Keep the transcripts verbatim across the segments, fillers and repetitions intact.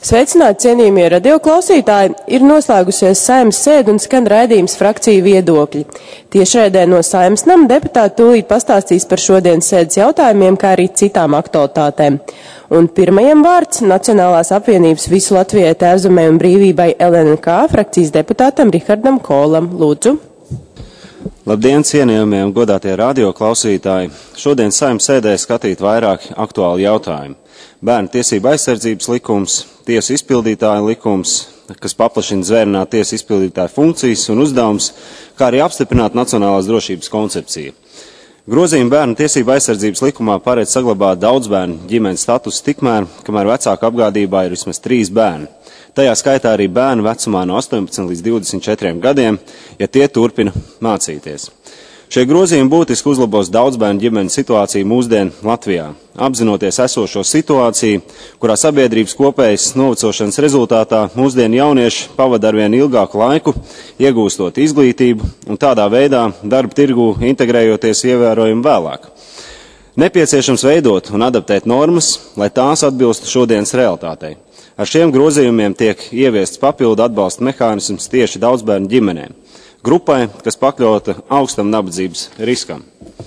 Sveicināti, cienījamie radioklausītāji! Ir noslēgusies Saeimas sēde un skan raidījums Frakciju viedokļi. Tiešraidē no Saeimas nama deputāti tūlīt pastāstīs par šodienas sēdes jautājumiem, kā arī citām aktualitātēm. Un pirmajam vārds Nacionālās apvienības Visu Latvijai Tēvzemei un brīvībai L N K frakcijas deputātam Rihardam Kolam. Lūdzu! Labdien, cienījamie un godātie radioklausītāji! Šodien Saeimas sēdē skatīt vairāki aktuāli jautājumi. Bērnu tiesība aizsardzības likums, tiesu izpildītāja likums, kas paplašina zvērnāt tiesu izpildītāja funkcijas un uzdevums, kā arī apstiprināt nacionālās drošības koncepciju. Grozījumi bērnu tiesība aizsardzības likumā paredz saglabāt daudzbērnu ģimenes statusu tikmēr, kamēr vecāku apgādībā ir vismaz trīs bērni. Tajā skaitā arī bērnu vecumā no astoņpadsmit līdz divdesmit četriem gadiem, ja tie turpina mācīties. Šie grozījumi būtiski uzlabos daudzbērnu ģimeņu situāciju mūsdienu Latvijā, apzinoties esošo situāciju, kurā sabiedrības kopējas novecošanas rezultātā mūsdienu jaunieši pavada arvien ilgāku laiku, iegūstot izglītību un tādā veidā darba tirgū integrējoties ievērojami vēlāk. Nepieciešams veidot un adaptēt normas, lai tās atbilstu šodienas realitātei. Ar šiem grozījumiem tiek ieviests papildu atbalsta mehānisms tieši daudzbērnu ģimenēm, grupai, kas pakļauta augstam nabadzības riskam.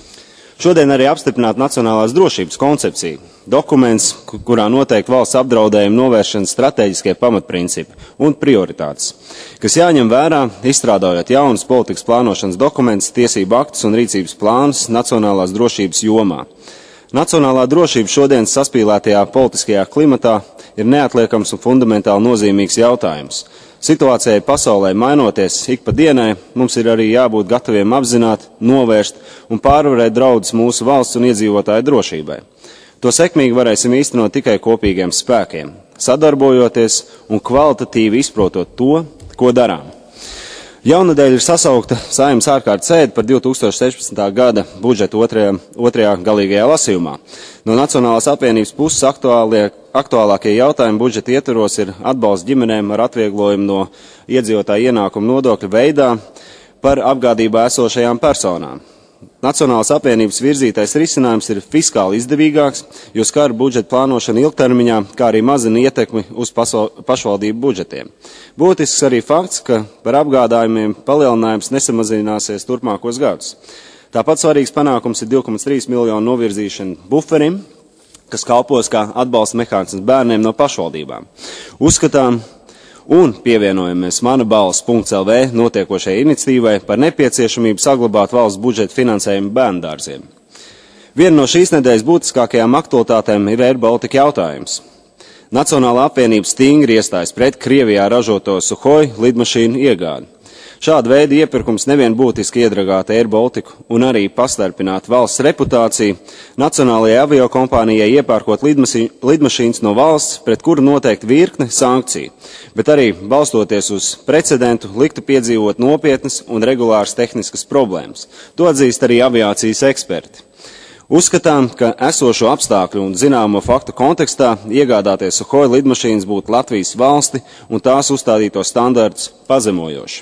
Šodien arī apstiprināt nacionālās drošības koncepciju, dokuments, kurā noteikti valsts apdraudējuma novēršanas stratēģiskie pamatprincipi un prioritātes, kas jāņem vērā, izstrādājot jaunas politikas plānošanas dokumentus, tiesību aktus un rīcības plānus nacionālās drošības jomā. Nacionālā drošība šodienas saspīlētajā politiskajā klimatā ir neatliekams un fundamentāli nozīmīgs jautājums. Situācijai pasaulē mainoties ik pa dienai, mums ir arī jābūt gataviem apzināt, novērst un pārvarēt draudus mūsu valsts un iedzīvotāju drošībai. To sekmīgi varēsim īstenot tikai kopīgiem spēkiem, sadarbojoties un kvalitatīvi izprotot to, ko darām. Jaunadēļ ir sasaukta Saeimas ārkārtas sēde par divi tūkstoši sešpadsmitā gada budžetu otrajā, otrajā galīgajā lasījumā. No Nacionālās apvienības puses aktuālie, aktuālākie jautājumi budžeta ietvaros ir atbalsts ģimenēm ar atvieglojumu no iedzīvotāju ienākumu nodokļa veidā par apgādībā esošajām personām. Nacionālās apvienības virzītais risinājums ir fiskāli izdevīgāks, jo skar budžeta plānošana ilgtermiņā, kā arī mazina ietekmi uz pašvaldību budžetiem. Būtisks arī fakts, ka par apgādājumiem palielinājums nesamazināsies turpmākos gadus. Tāpat svarīgs panākums ir divi komats trīs miljonu novirzīšana buferim, kas kalpos kā atbalsta mehānisms bērniem no pašvaldībām. Uzskatām un pievienojamies mana balss punkts L V notiekošajai iniciatīvai par nepieciešamību saglabāt valsts budžeta finansējumu bērndārziem. Viena no šīs nedēļas būtiskākajām aktualitātēm ir Air Baltica jautājums. Nacionālā apvienība stingri iestājas pret Krievijā ražoto Suhoi lidmašīnu iegādi. Šāda veida iepirkums nevien būtiski iedragāta Air Baltiku un arī pastarpināt valsts reputāciju, nacionālajai aviokompānijai iepērkot lidmašīnas no valsts, pret kuru noteikti virkne sankciju, bet arī balstoties uz precedentu liktu piedzīvot nopietnas un regulāras tehniskas problēmas. To atzīst arī aviācijas eksperti. Uzskatām, ka esošo apstākļu un zināmo faktu kontekstā iegādāties Suhoi lidmašīnas būtu Latvijas valsti un tās uzstādītos standartus pazemojoši.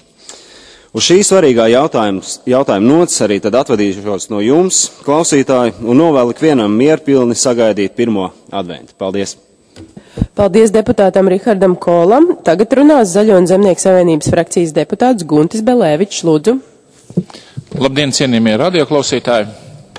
Uz šī svarīgā jautājuma, jautājuma nots arī tad atvadīšos no jums, klausītāji, un novēlu ikvienam mierpilni sagaidīt pirmo adventu. Paldies! Paldies deputātam Rihardam Kolam. Tagad runās Zaļo un Zemnieku savienības frakcijas deputāts Guntis Belēvičs. Lūdzu. Labdien, cienījamie radioklausītāji!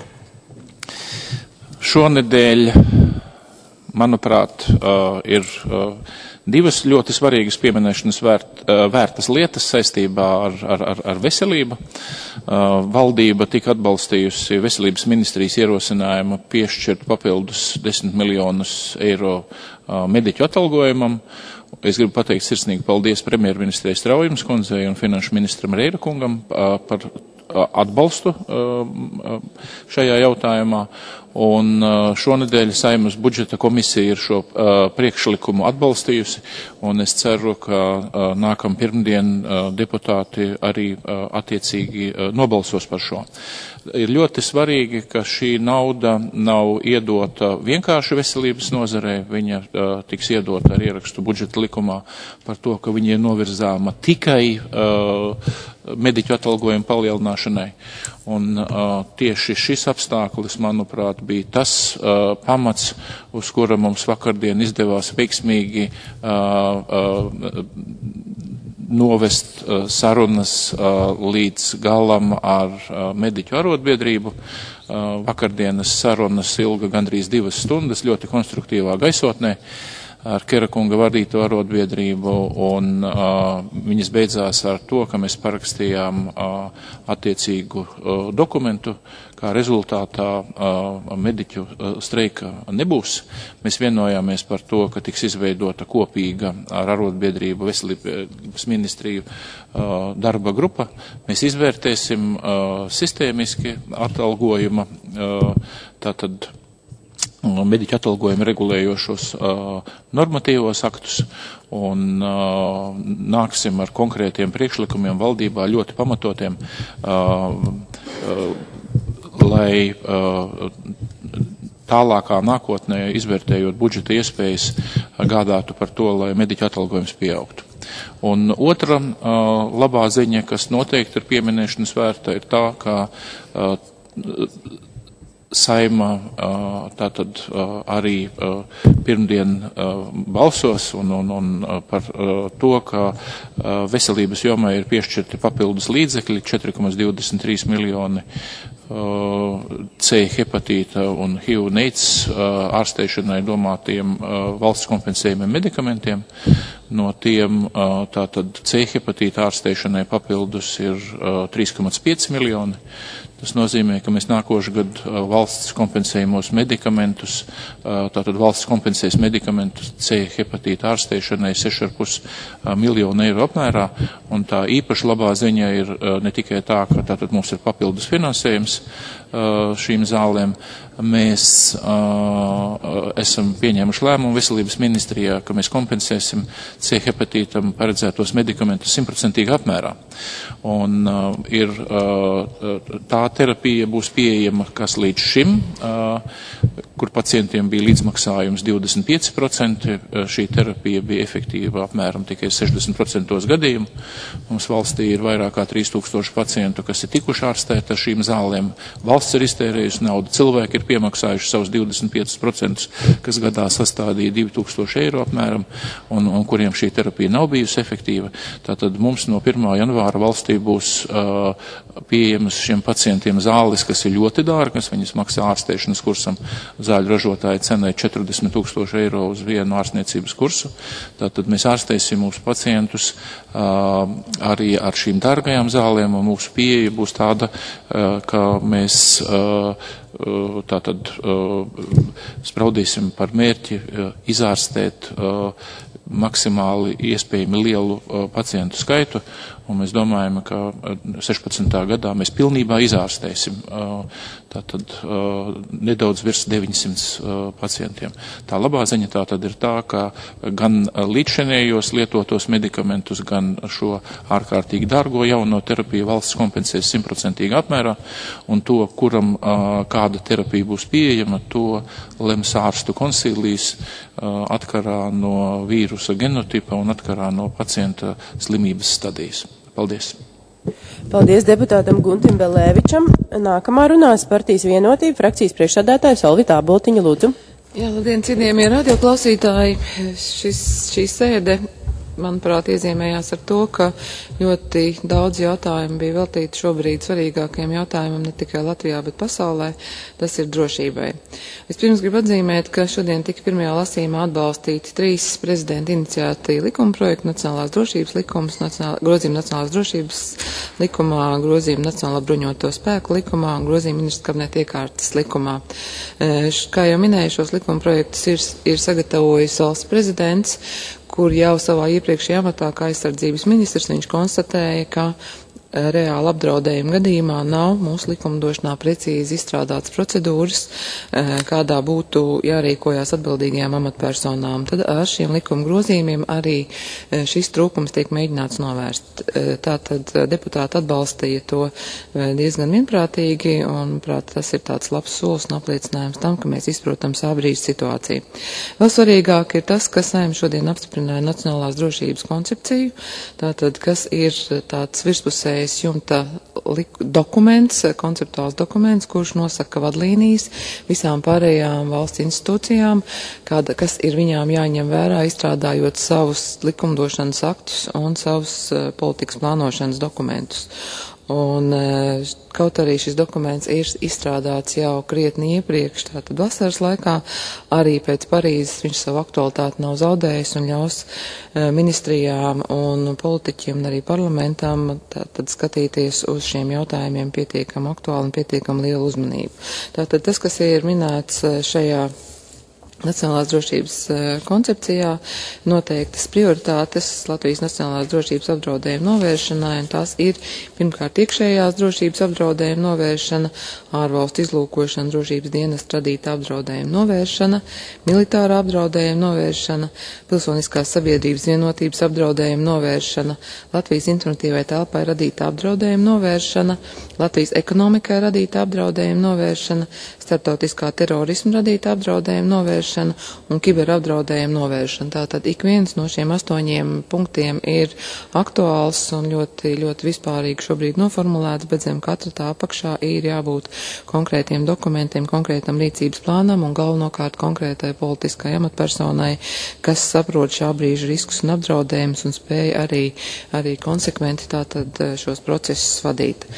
Šonedēļ, manuprāt, ir divas ļoti svarīgas pieminēšanas vērt, vērtas lietas saistībā ar, ar, ar veselību. Valdība tika atbalstījusi veselības ministrijas ierosinājumu piešķirt papildus desmit miljonus eiro mediķu atalgojumam. Es gribu pateikt sirsnīgi paldies premjerministrei Straujums kundzei un finanšu ministram Reira kungam par atbalstu šajā jautājumā. Un šonedēļ Saeimas budžeta komisija ir šo uh, priekšlikumu atbalstījusi, un es ceru, ka uh, nākam pirmdien uh, deputāti arī uh, attiecīgi uh, nobalsos par šo. Ir ļoti svarīgi, ka šī nauda nav iedota vienkārši veselības nozarē, viņa uh, tiks iedota ar ierakstu budžeta likumā par to, ka viņa ir novirzāma tikai uh, mediķu atalgojumu palielināšanai. Un uh, tieši šis apstākļus, manuprāt, bija tas uh, pamats, uz kura mums vakardien izdevās veiksmīgi uh, uh, novest uh, sarunas uh, līdz galam ar uh, mediķu arotbiedrību. Uh, vakardienas sarunas ilga gandrīz divas stundas ļoti konstruktīvā gaisotnē ar Kerakunga vadīto arotbiedrību, un uh, viņas beidzās ar to, ka mēs parakstījām uh, attiecīgu uh, dokumentu, kā rezultātā uh, mediķu uh, streika nebūs. Mēs vienojāmies par to, ka tiks izveidota kopīga ar arotbiedrību veselības ministriju uh, darba grupa. Mēs izvērtēsim uh, sistēmiski atalgojuma, uh, tātad mediķu atalgojumu regulējošos uh, normatīvos aktus un uh, nāksim ar konkrētiem priekšlikumiem valdībā ļoti pamatotiem, uh, uh, lai uh, tālākā nākotnē izvērtējot budžeta iespējas gādātu par to, lai mediķu atalgojums pieaugtu. Un otra uh, labā ziņa, kas noteikti ir pieminēšanas vērta, ir tā, ka uh, Saima tātad arī pirmdien balsos un, un, un par to, ka veselības jomai ir piešķirti papildus līdzekļi četri komats divdesmit trīs miljoni C hepatīta un H I V un AIDS ārstēšanai domātiem valsts kompensējumiem medikamentiem. No tiem tātad C hepatīta ārstēšanai papildus ir trīs komats pieci miljoni. Tas nozīmē, ka mēs nākošu gadu valsts kompensējumos medikamentus, tātad valsts kompensēs medikamentus C hepatīta ārstēšanai seši komats pieci miljonu eiro apmērā, un tā īpaši labā ziņa ir ne tikai tā, ka tātad mums ir papildus finansējums šīm zālēm, mēs uh, esam pieņēmuši lēmumu veselības ministrijā, ka mēs kompensēsim C hepatītam paredzētos medikamentus simtprocentīgi apmērā. Un uh, ir uh, tā terapija būs pieejama, kas līdz šim, uh, kur pacientiem bija līdzmaksājums divdesmit pieci procenti, šī terapija bija efektīva apmēram tikai sešdesmit procentos gadījumu. Mums valstī ir vairāk kā trīs tūkstoši pacientu, kas ir tikuši ārstēti ar šīm zālēm. Valsts ir iztērējusi naudu, cilvēki ir piemaksājuši savus divdesmit pieci procenti, kas gadā sastādīja divi tūkstoši eiro apmēram, un, un kuriem šī terapija nav bijusi efektīva. Tātad mums no pirmā janvāra valstī būs uh, pieejamas šiem pacientiem zāles, kas ir ļoti dārgas, viņas maksā ārstēšanas kursam zāļu ražotāja cenai četrdesmit tūkstoši eiro uz vienu ārstniecības kursu. Tātad mēs ārstēsim mūsu pacientus uh, arī ar šīm dārgajām zālēm, un mūsu pieeja būs tāda, uh, ka mēs uh, uh, tātad uh, spraudīsim par mērķi uh, izārstēt uh, maksimāli iespējami lielu uh, pacientu skaitu, un mēs domājam, ka sešpadsmitā gadā mēs pilnībā izārstēsim uh, tātad uh, nedaudz virs deviņsimt uh, pacientiem. Tā labā ziņa tā tad ir tā, ka gan līdzšinējos lietotos medikamentus, gan šo ārkārtīgi dārgo jauno terapiju valsts kompensēs simtprocentīgi apmērā, un to, kuram uh, kāda terapija būs pieejama, to lems ārstu konsilijas uh, atkarā no vīrusa genotipa un atkarā no pacienta slimības stadijas. Paldies! Paldies deputātam Guntim Belēvičam. Nākamā runās partijas Vienotība frakcijas priekšsēdētājs Olvita Āboltiņa, lūdzu. Jā, labdien, cienījamie radioklausītāji. Šis, šī sēde, manuprāt, iezīmējās ar to, ka ļoti daudz jautājumu bija veltīti šobrīd svarīgākajiem jautājumam ne tikai Latvijā, bet pasaulē. Tas ir drošībai. Vispirms gribu atzīmēt, ka šodien tika pirmajā lasījumā atbalstīti trīs prezidenta iniciēti likumprojekti, Nacionālās drošības likums, nacionāla, grozījuma Nacionālās drošības likumā, grozījuma Nacionālā bruņoto spēku likumā un grozījuma ministra kabineta iekārtas likumā. Kā jau minēju, šos likumprojektus ir, ir sagatavojis valsts prezidents, kur jau savā iepriekšējā amatā kā aizsardzības ministrs viņš konstatēja, ka reāla apdraudējuma gadījumā nav mūsu likumdošanā precīzi izstrādāts procedūras, kādā būtu jārīkojās atbildīgajām amatpersonām. Tad ar šiem likuma grozījumiem arī šis trūkums tiek mēģināts novērst. Tātad deputāti atbalstīja to diezgan vienprātīgi, un, prāt, tas ir tāds labs solis un apliecinājums tam, ka mēs izprotam savu brīžu situāciju. Vēl svarīgāk ir tas, ka Saeima šodien apstiprināja Nacionālās drošības koncepciju, tātad, kas ir tāds virspusējs pirmais jumta dokuments, konceptuāls dokuments, kurš nosaka vadlīnijas visām pārējām valsts institūcijām, kāda, kas ir viņām jāņem vērā, izstrādājot savus likumdošanas aktus un savus uh, politikas plānošanas dokumentus. Un kaut arī šis dokuments ir izstrādāts jau krietni iepriekš, tātad vasaras laikā, arī pēc Parīzes viņš savu aktualitāti nav zaudējis un ļaus ministrijām un politiķiem un arī parlamentam tātad skatīties uz šiem jautājumiem pietiekam aktuāli un pietiekam lielu uzmanību. Tātad tas, kas ir minēts šajā Nacionālās drošības koncepcijā, noteiktas prioritātes Latvijas nacionālās drošības apdraudējuma novēršanai, un tās ir pirmkārt iekšējās drošības apdraudējuma novēršana, ārvalstu izlūkošana, drošības dienesta radīta apdraudējuma novēršana, militārā apdraudējuma novēršana, pilsoniskās sabiedrības vienotības apdraudējuma novēršana, Latvijas informatīvai telpai radīta apdraudējuma novēršana, Latvijas ekonomikai radīta apdraudējuma novēršana, starptautiskā terorisma radīta apdraudējuma novēršana un kiberapdraudējuma novēršana. Tātad ik viens no šiem astoņiem punktiem ir aktuāls un ļoti, ļoti vispārīgi šobrīd noformulēts, bet zem katra tā apakšā ir jābūt konkrētiem dokumentiem, konkrētam rīcības plānam un galvenokārt konkrētai politiskai amatpersonai, kas saprot šā brīža riskus un apdraudējumus un spēja arī, arī konsekventi tātad šos procesus vadīt.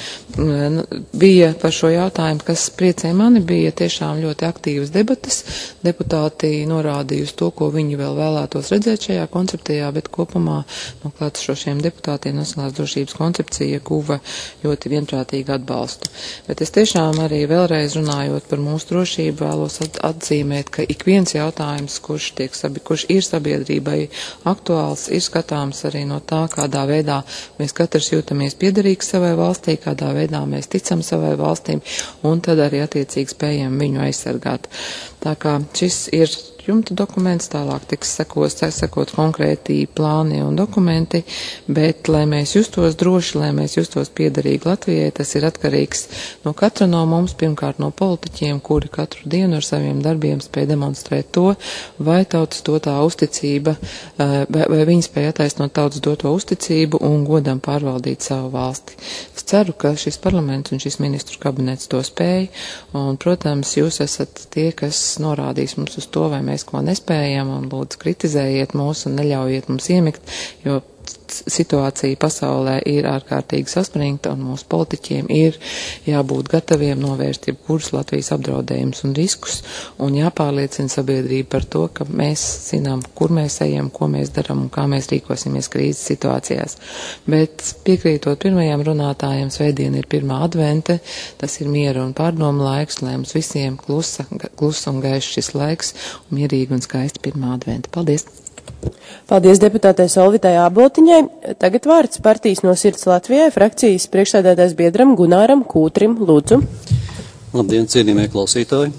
Bija par šo jautājumu, kas priecē mani, bija tiešām ļoti aktīvas debatas. Deputāti norādīja uz to, ko viņi vēl vēlētos redzēt šajā koncepcijā, bet kopumā no klātesošiem deputātiem Nacionālās drošības koncepcija guva ļoti vienprātīgu atbalstu. Bet es tiešām arī vēlreiz runājot par mūsu drošību vēlos atzīmēt, ka ik viens jautājums, kurš, tiek, kurš ir sabiedrībai aktuāls, ir skatāms arī no tā, kādā veidā mēs katrs jūtamies piederīgs savai valstī, kādā veidā mēs ticam savai valstīm un tad arī attiecīgi spējam viņu aizsargāt. Tā kā šis ir jumta dokuments, tālāk tiks sekos, sekot konkrēti plāni un dokumenti, bet, lai mēs justos droši, lai mēs justos piederīgi Latvijai, tas ir atkarīgs no katra no mums, pirmkārt no politiķiem, kuri katru dienu ar saviem darbiem spēj demonstrēt to, vai tautas dotā uzticība, vai, vai viņi spēj attaisnot tautas doto uzticību un godam pārvaldīt savu valsti. Es ceru, ka šis parlaments un šis ministru kabinets to spēj, un, protams, jūs esat tie, kas norādīs mums uz to, vai mēs ko nespējam, un lūdzu kritizējiet mūs un neļaujiet mums iemigt, jo situācija pasaulē ir ārkārtīgi saspringta un mūsu politiķiem ir jābūt gataviem novērst jebkurus Latvijas apdraudējumus un riskus un jāpārliecina sabiedrība par to, ka mēs zinām, kur mēs ejam, ko mēs daram un kā mēs rīkosimies krīzes situācijās. Bet piekrītot pirmajām runātājiem, svētdien ir pirmā advente, tas ir miera un pārdomu laiks, lai mums visiem klusa, klusa un gaišs šis laiks un mierīgi un skaisti pirmā advente. Paldies! Paldies deputātei Solvitai Āboltiņai. Tagad vārds partijas No sirds Latvijai frakcijas priekšsēdētājs biedram Gunāram Kūtrim. Lūdzu. Labdien, cienījamie klausītāji.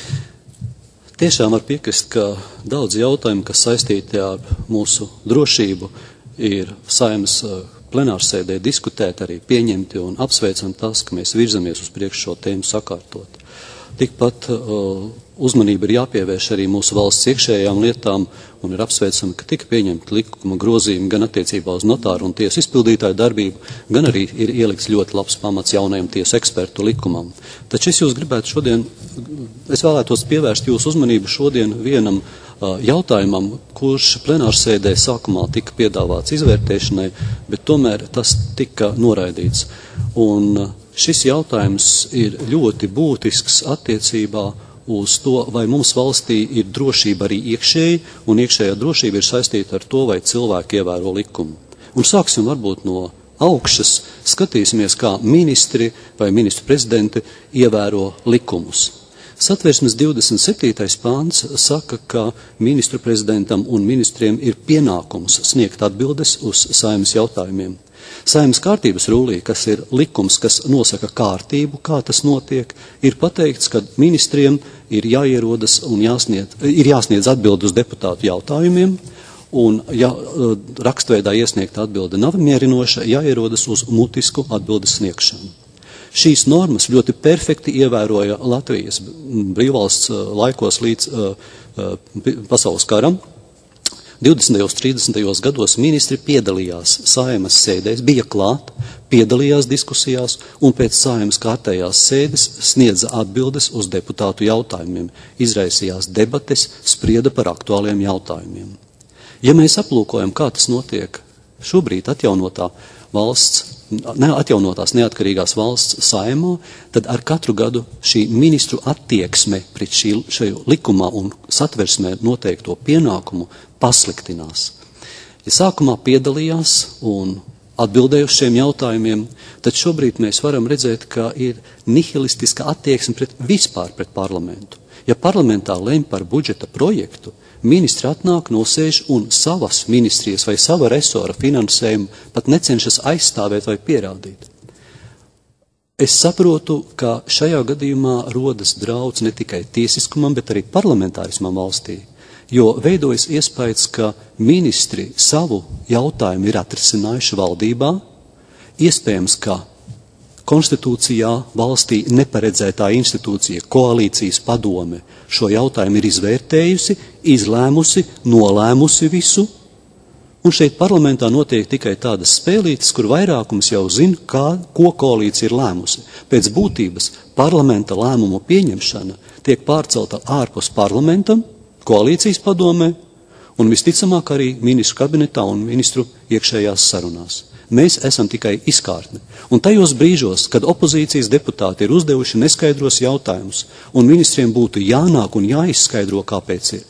Tiešām var piekrist, ka daudz jautājumu, kas saistīti ar mūsu drošību, ir Saeimas plenārsēdē diskutēt, arī pieņemti un apsveicam tas, ka mēs virzamies uz priekšu šo tēmu sakārtot. Tikpat uh, uzmanība ir jāpievērš arī mūsu valsts iekšējām lietām un ir apsveicami, ka tika pieņemta likuma grozījumi gan attiecībā uz notāru un tiesu izpildītāju darbību, gan arī ir ielikts ļoti labs pamats jaunajam tiesu ekspertu likumam. Taču es jūs gribētu šodien, es vēlētos pievērst jūsu uzmanību šodien vienam uh, jautājumam, kurš plenārsēdē sākumā tika piedāvāts izvērtēšanai, bet tomēr tas tika noraidīts. Un uh, šis jautājums ir ļoti būtisks attiecībā uz to, vai mums valstī ir drošība arī iekšēji, un iekšējā drošība ir saistīta ar to, vai cilvēki ievēro likumu. Un sāksim varbūt no augšas, skatīsimies, kā ministri vai ministru prezidenti ievēro likumus. Satversmes divdesmit septītais pāns saka, ka ministru prezidentam un ministriem ir pienākums sniegt atbildes uz Saeimas jautājumiem. Saeimas kārtības rullī, kas ir likums, kas nosaka kārtību, kā tas notiek, ir pateikts, ka ministriem ir jāierodas un jāsniedz, ir jāsniedz atbildi uz deputātu jautājumiem, un ja rakstveidā iesniegta atbilde nav mierinoša, jāierodas uz mutisku atbildes sniegšanu. Šīs normas ļoti perfekti ievēroja Latvijas brīvvalsts laikos līdz uh, uh, pasaules karam, divdesmitajos, trīsdesmitajos gados ministri piedalījās Saeimas sēdēs, bija klāt, piedalījās diskusijās un pēc Saeimas kārtējās sēdes sniedza atbildes uz deputātu jautājumiem, izraisījās debates, sprieda par aktuāliem jautājumiem. Ja mēs aplūkojam, kā tas notiek šobrīd atjaunotā valsts, ne, atjaunotās neatkarīgās valsts Saeimā, tad ar katru gadu šī ministru attieksme pret šī, šajā likumā un satversmē noteikto pienākumu pasliktinās. Ja sākumā piedalījās un atbildēja uz šiem jautājumiem, tad šobrīd mēs varam redzēt, ka ir nihilistiska attieksme pret, vispār pret parlamentu. Ja parlamentā lemj par budžeta projektu, ministri atnāk, nosēž un savas ministrijas vai sava resora finansējumu pat necenšas aizstāvēt vai pierādīt. Es saprotu, ka šajā gadījumā rodas draudz ne tikai tiesiskumam, bet arī parlamentārismam valstī, jo veidojas iespējas, ka ministri savu jautājumu ir atrisinājuši valdībā, iespējams, ka konstitūcijā valstī neparedzētā institūcija, koalīcijas padome, šo jautājumu ir izvērtējusi, izlēmusi, nolēmusi visu, un šeit parlamentā notiek tikai tādas spēlītes, kur vairākums jau zina, kā, ko koalīcija ir lēmusi. Pēc būtības parlamenta lēmumu pieņemšana tiek pārcelta ārpus parlamentam, koalīcijas padomē, un visticamāk arī ministru kabinetā un ministru iekšējās sarunās. Mēs esam tikai izkārtne. Un tajos brīžos, kad opozīcijas deputāti ir uzdevuši neskaidros jautājumus, un ministriem būtu jānāk un jāizskaidro, kāpēc ir,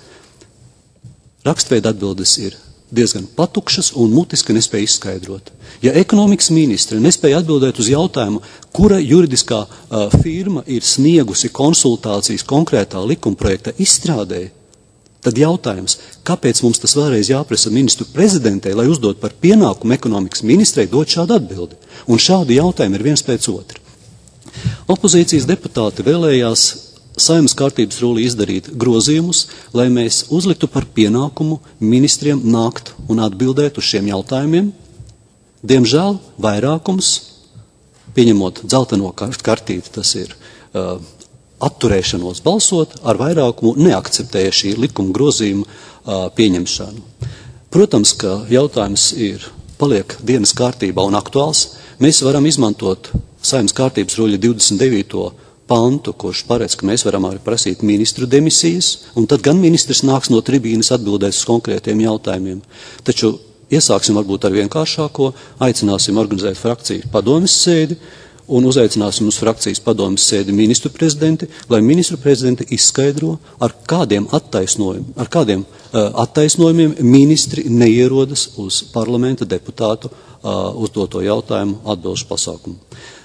rakstveida atbildes ir diezgan patukšas un mutiski nespēja izskaidrot. Ja ekonomikas ministre nespēja atbildēt uz jautājumu, kura juridiskā uh, firma ir sniegusi konsultācijas konkrētā likumprojekta izstrādē, tad jautājums, kāpēc mums tas vēlreiz jāprasa ministru prezidentei, lai uzdot par pienākumu ekonomikas ministrei dot šādu atbildi. Un šādi jautājumi ir viens pēc otra. Opozīcijas deputāti vēlējās Saeimas kārtības rulī izdarīt grozījumus, lai mēs uzliktu par pienākumu ministriem nākt un atbildēt uz šiem jautājumiem. Diemžēl vairākums, pieņemot dzelteno kartīti, tas ir uh, atturēšanos balsot, ar vairākumu neakceptēja šī likuma grozījuma uh, pieņemšanu. Protams, ka jautājums ir, paliek dienas kārtībā un aktuāls. Mēs varam izmantot Saeimas kārtības ruļa divdesmit devīto pantu, kurš paredz, ka mēs varam arī prasīt ministru demisijas, un tad gan ministrs nāks no tribīnes atbildēs uz konkrētiem jautājumiem. Taču iesāksim varbūt ar vienkāršāko, aicināsim organizēt frakciju padomes sēdi, un uzaicināsim uz frakcijas padomes sēdi ministru prezidenti, lai ministru prezidenti izskaidro, ar kādiem attaisnojumiem, ar kādiem uh, attaisnojumiem ministri neierodas uz parlamenta deputātu uh, uzdoto jautājumu atbilžu pasākumu.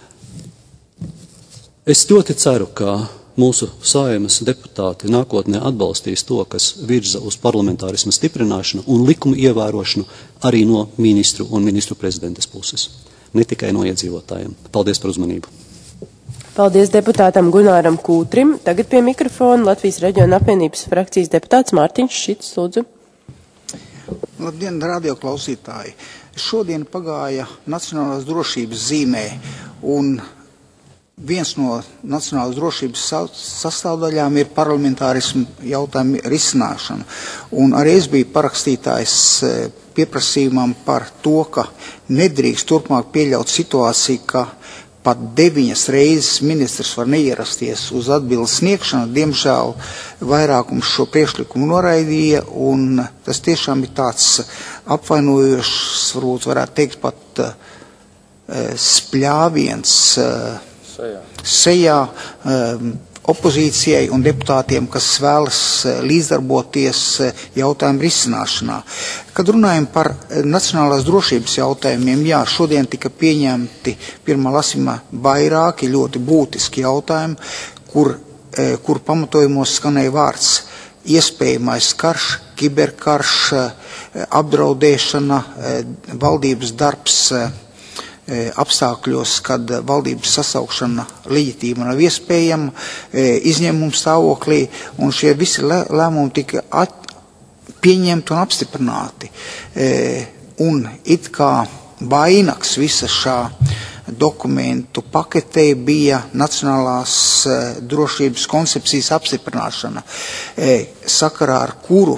Es ļoti ceru, ka mūsu Saeimas deputāti nākotnē atbalstīs to, kas virza uz parlamentārisma stiprināšanu un likumu ievērošanu arī no ministru un ministru prezidentes puses. Ne tikai no iedzīvotājiem. Paldies par uzmanību. Paldies deputātam Gunāram Kūtrim. Tagad pie mikrofona Latvijas reģiona apvienības frakcijas deputāts Mārtiņš Šits, lūdzu. Labdien, radio klausītāji. Šodien pagāja Nacionālās drošības zīmē, un viens no nacionālās drošības sastāvdaļām ir parlamentārismu jautājumu risināšana. Un arī es biju parakstītājs pieprasījumam par to, ka nedrīkst turpmāk pieļaut situāciju, ka pat deviņas reizes ministrs var neierasties uz atbildes sniegšanu. Diemžēl vairākums šo priekšlikumu noraidīja, un tas tiešām ir tāds apvainojošs, varbūt varētu teikt pat uh, spļāviens uh, sejā, sejā um, opozīcijai un deputātiem, kas vēlas līdzdarboties jautājumu risināšanā. Kad runājam par nacionālās drošības jautājumiem, jā, šodien tika pieņemti pirmā lasījumā vairāki ļoti būtiski jautājumi, kur, kur pamatojumos skanēja vārds iespējamais karš, kiberkarš, apdraudēšana, valdības darbs apstākļos, kad valdības sasaukšana leģitīma nav iespējama, izņēmuma stāvoklī, un šie visi lēmumi tika at, pieņemti un apstiprināti. Un it kā vainags visa šā dokumentu paketē bija nacionālās drošības koncepcijas apstiprināšana, sakarā ar kuru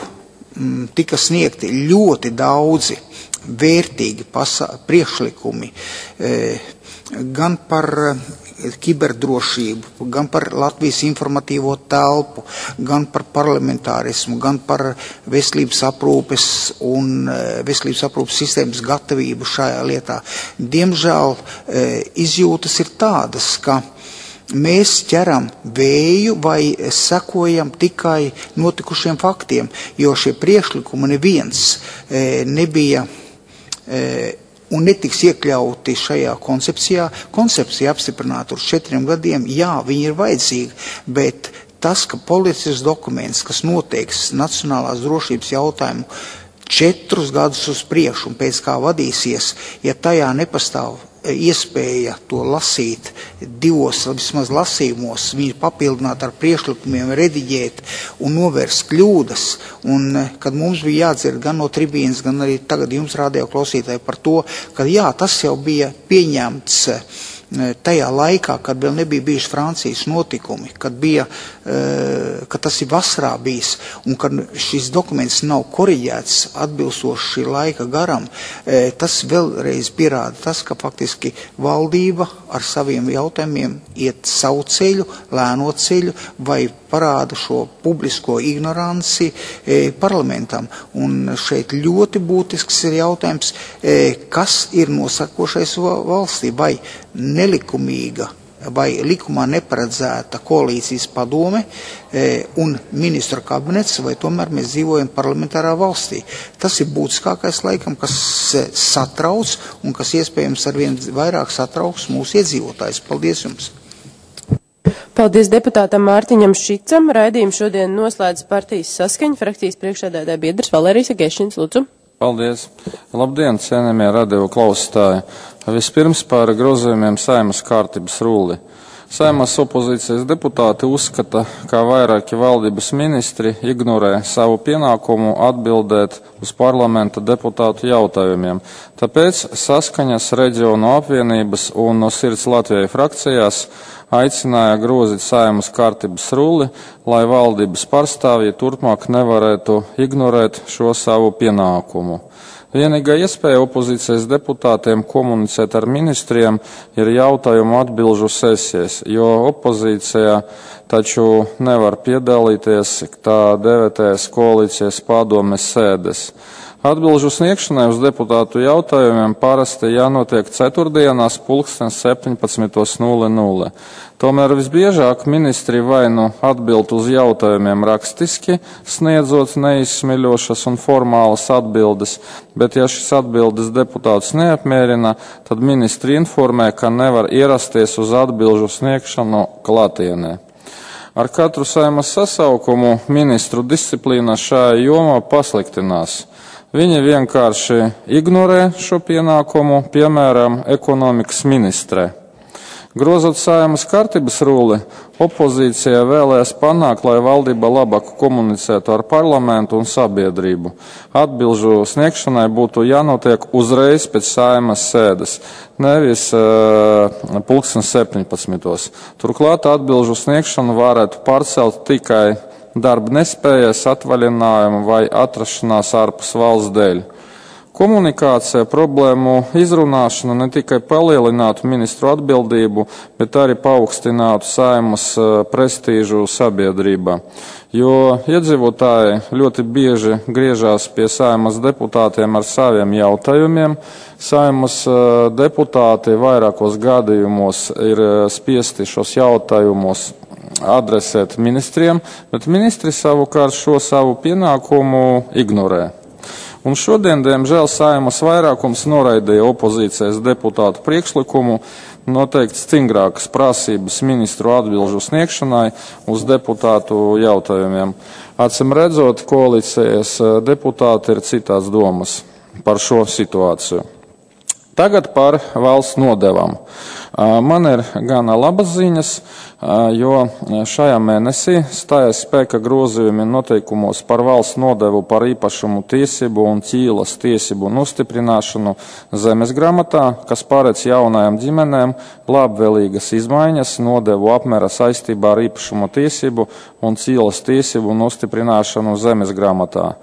m, tika sniegti ļoti daudzi vērtīgi pasa- priekšlikumi e, gan par kiberdrošību, gan par Latvijas informatīvo telpu, gan par parlamentārismu, gan par veselības aprūpes un veselības aprūpes sistēmas gatavību šajā lietā. Diemžēl izjūtas ir tādas, ka mēs ķeram vēju vai sekojam tikai notikušiem faktiem, jo šie priekšlikumi neviens nebija un netiks iekļauti šajā koncepcijā. Koncepcija apstiprināta uz četriem gadiem, jā, viņi ir vajadzīgi, bet tas, ka politisks dokuments, kas noteiks nacionālās drošības jautājumu četrus gadus uz priekšu un pēc kā vadīsies, ja tajā nepastāv iespēja to lasīt divos, vismaz lasījumos, viņu papildināt ar priekšlikumiem, rediģēt un novērst kļūdas. Un kad mums bija jādzird gan no tribīnas, gan arī tagad jums radio klausītāji par to, ka jā, tas jau bija pieņemts tajā laikā, kad vēl nebija bijuši Francijas notikumi, kad bija, ka tas ir vasarā bijis, un kad šis dokuments nav koriģēts atbilstoši šī laika garam, tas vēlreiz pierāda tas, ka faktiski valdība ar saviem jautājumiem iet savu ceļu, lēno ceļu, vai parāda šo publisko ignoranci e, parlamentam. Un šeit ļoti būtisks ir jautājums, e, kas ir nosakošais valstī, vai nelikumīga vai likumā neparedzēta koalīcijas padome e, un ministru kabinets, vai tomēr mēs dzīvojam parlamentārā valstī. Tas ir būtiskākais laikam, kas satrauc un kas iespējams arvien vairāk satrauks mūsu iedzīvotājs. Paldies jums! Paldies deputātam Mārtiņam Šicam. Raidījumu šodien noslēdz partijas Saskaņa frakcijas priekšsēdētāja biedrs Valērijas Agēšins. Lūdzu. Paldies. Labdien, cienījamie radio klausītāji. Vispirms par grozījumiem Saeimas kārtības rulli. Saeimas opozīcijas deputāti uzskata, ka vairāki valdības ministri ignorē savu pienākumu atbildēt uz parlamenta deputātu jautājumiem. Tāpēc Saskaņas reģionu apvienības un No sirds Latvijai frakcijās aicināja grozīt Saeimas kārtības rulli, lai valdības pārstāvji turpmāk nevarētu ignorēt šo savu pienākumu. Vienīgā iespēja opozīcijas deputātiem komunicēt ar ministriem ir jautājumu atbilžu sesijas, jo opozīcija taču nevar piedalīties tā dēvētajās koalīcijas padomes sēdes. Atbilžu sniegšanai uz deputātu jautājumiem parasti jānotiek ceturtdienās pulksten septiņpadsmitos nulle nulle. Tomēr visbiežāk ministri vai nu atbild uz jautājumiem rakstiski, sniedzot neizsmeļošas un formālas atbildes, bet ja šis atbildes deputāts neapmierina, tad ministri informē, ka nevar ierasties uz atbilžu sniegšanu klātienē. Ar katru Saeimas sasaukumu ministru disciplīna šajā jomā pasliktinās. Viņi vienkārši ignorē šo pienākumu, piemēram, ekonomikas ministrē. Grozot Saeimas kārtības rulli, opozīcija vēlēs panākt, lai valdība labāk komunicētu ar parlamentu un sabiedrību. Atbilžu sniegšanai būtu jānotiek uzreiz pēc Saeimas sēdes, nevis uh, pulksten septiņpadsmitos. Turklāt atbilžu sniegšanu varētu pārcelt tikai darba nespējas, atvaļinājumu vai atrašanās ārpus valsts dēļ. Komunikācija problēmu izrunāšana ne tikai palielinātu ministru atbildību, bet arī paaugstinātu Saeimas prestīžu sabiedrībā, jo iedzīvotāji ļoti bieži griežās pie Saeimas deputātiem ar saviem jautājumiem. Saeimas deputāti vairākos gadījumos ir spiesti šos jautājumus adresēt ministriem, bet ministri savukārt šo savu pienākumu ignorē. Un šodien, diemžēl, Saeimas vairākums noraidīja opozīcijas deputātu priekšlikumu noteikt stingrākas prasības ministru atbilžu sniegšanai uz deputātu jautājumiem. Acim redzot, koalīcijas deputāti ir citāds domas par šo situāciju. Tagad par valsts nodevām. Man ir gana labas ziņas, jo šajā mēnesī stājas spēka grozījumi noteikumos par valsts nodevu par īpašumu tiesību un ķīlas tiesību nostiprināšanu zemes grāmatā, kas paredz jaunajām ģimenēm labvēlīgas izmaiņas nodevu apmēra saistībā ar īpašumu tiesību un ķīlas tiesību nostiprināšanu zemes grāmatā.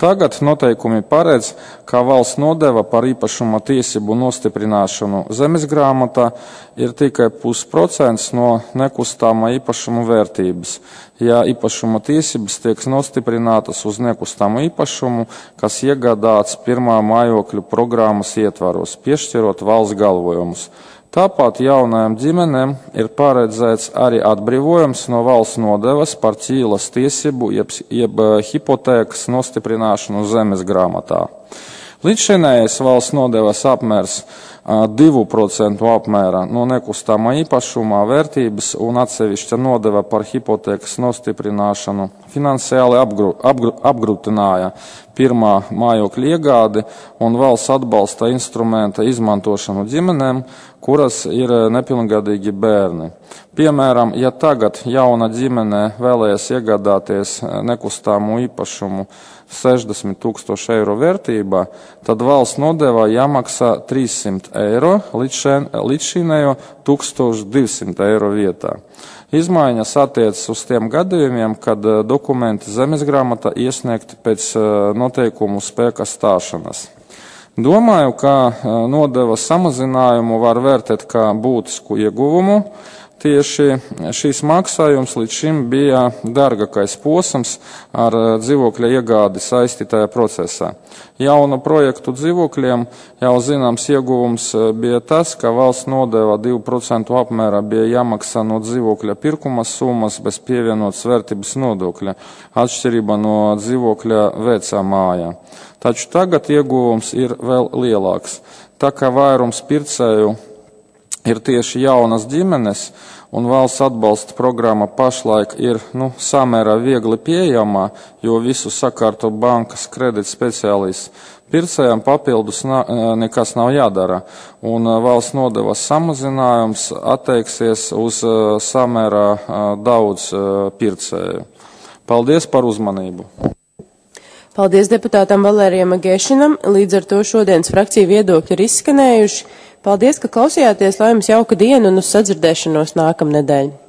Tagad noteikumi paredz, ka valsts nodeva par īpašuma tiesību nostiprināšanu zemes grāmatā ir tikai pusprocents no nekustāmā īpašuma vērtības, ja īpašuma tiesības tiek nostiprinātas uz nekustāmu īpašumu, kas iegādāts pirmā mājokļu programmas ietvaros, piešķirot valsts galvojumus. Tāpat jaunajām ģimenēm ir paredzēts arī atbrīvojums no valsts nodevas par ķīlas tiesību jeb, jeb hipotēkas nostiprināšanu zemes grāmatā. Līdzšinējais valsts nodevas apmērs divu procentu apmērā no nekustamā īpašumā vērtības un atsevišķa nodeva par hipotēkas nostiprināšanu finansiāli apgru, apgru, apgrūtināja pirmā mājokļa iegādi un valsts atbalsta instrumenta izmantošanu ģimenēm, kuras ir nepilngadīgi bērni. Piemēram, ja tagad jauna ģimene vēlējas iegādāties nekustāmu īpašumu sešdesmit tūkstoši eiro vērtībā, tad valsts nodevā jāmaksā trīssimt eiro līdz šīnējo tūkstoš divsimt eiro vietā. Izmaiņas attiecas uz tiem gadījumiem, kad dokumenti zemes grāmatā iesniegti pēc noteikumu spēkā stāšanas. Domāju, ka nodeva samazinājumu var vērtēt kā būtisku ieguvumu. Tieši šīs maksājums līdz šim bija dārgākais posms ar dzīvokļa iegādi saistītajā procesā. Jaunu projektu dzīvokļiem jau zināms ieguvums bija tas, ka valsts nodeva divu procentu apmērā bija jāmaksā no dzīvokļa pirkuma summas bez pievienotas vērtības nodokļa, atšķirībā no dzīvokļa vecā mājā. Taču tagad ieguvums ir vēl lielāks. Tā kā vairums pircēju ir tieši jaunas ģimenes, un valsts atbalsta programma pašlaik ir nu, samērā viegli pieejamā, jo visu sakārto bankas kredīt speciālists. Pircējiem papildus na, nekas nav jādara, un valsts nodevas samazinājums attieksies uz samērā daudz pircēju. Paldies par uzmanību! Paldies deputātam Valērijam Agēšinam. Līdz ar to šodienas frakciju viedokļi ir izskanējuši. Paldies, ka klausījāties, lai jums jauka diena un uz sadzirdēšanos nākamnedēļ.